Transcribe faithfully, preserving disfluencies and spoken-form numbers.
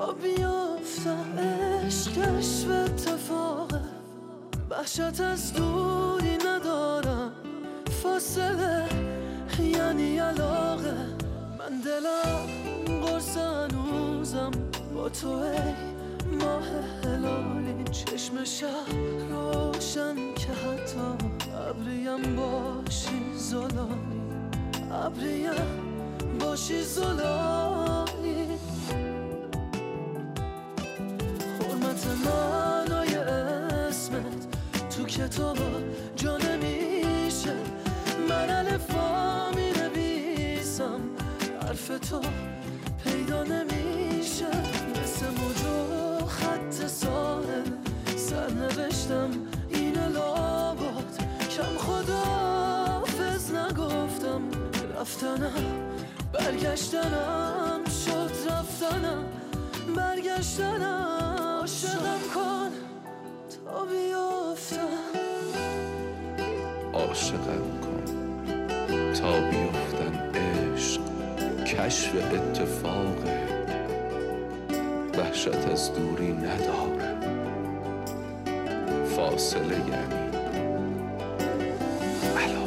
تا بیافتم. عشق کشف اتفاقه، وحشت از دوری ندارم. فاصله یعنی علاقه، من دلم قرص هنوزم با تو ای ماه هلالی. چشم شب روشن که حتی ابریم باشی زلالی، ابریم باشی زلالی. حرمت معنای اسمت تو کتاب جا نمیشه. من الفا می نویسم، حرف تو پیدا نمیشه. مثل موج و خط ساحل سر نوشتم این لابد. کم خداحافظ نگفتم، رفتنم برگشتنم شد. رفتنم برگشتنم. عاشقم کن تا بیافتم، عاشقم کن تا بیفتن. عشق کشف اتفاقه، وحشت از دوری نداره. فاصله یعنی علاقه.